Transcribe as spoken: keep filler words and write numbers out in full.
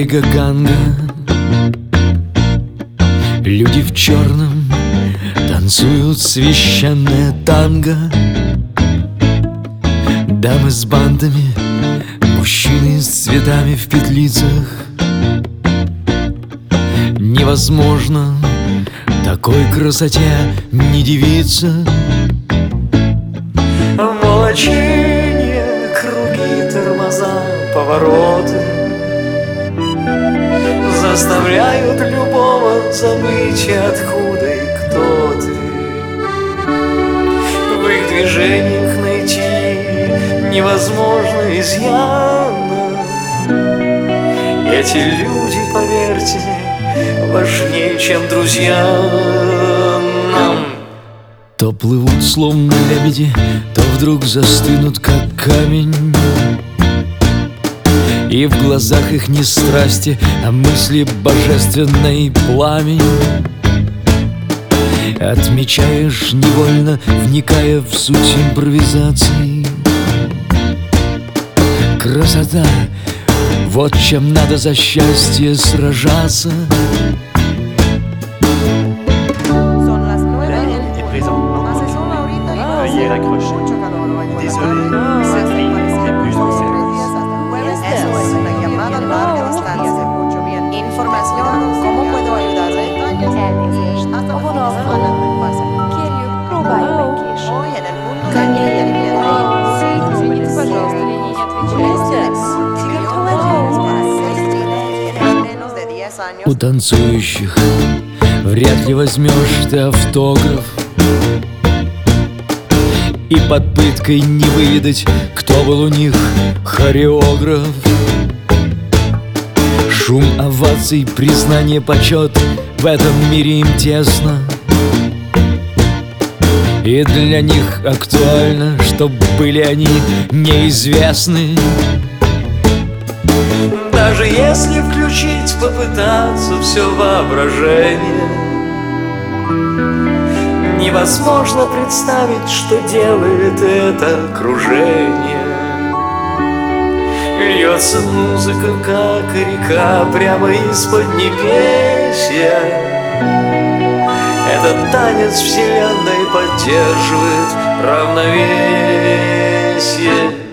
берега Ганга люди в черном танцуют священное танго. Дамы с бандами, мужчины с цветами в петлицах. Невозможно такой красоте не дивиться. Волоченье, круги, тормоза, повороты заставляют любого забыть, откуда и кто ты. В их движениях найти невозможно изъяна. Эти люди, поверьте, важнее, чем друзья нам. То плывут, словно лебеди, то вдруг застынут, как камень. И в глазах их не страсти, а мысли божественной пламень. Отмечаешь невольно, вникая в суть импровизации. Красота, вот чем надо за счастье сражаться. Veuillez raccrocher. Désolé, cette ligne n'est plus en service. Información, ¿cómo puedo ayudarle? Elnézést. A vonalfalon kérjük, próbálj meg később. Hoy en el mundo de Соедините, пожалуйста, линии не отвечает. menos de diez años. У танцующих вряд ли возьмешь ты автограф. И под пыткой не выведать, кто был у них хореограф. Шум оваций, признание, почет, в этом мире им тесно. И для них актуально, чтоб были они неизвестны. Даже если включить, попытаться все воображение, невозможно представить, что делает это кружение. Льется музыка, как река, прямо из-под небесья. Этот танец вселенной поддерживает равновесие.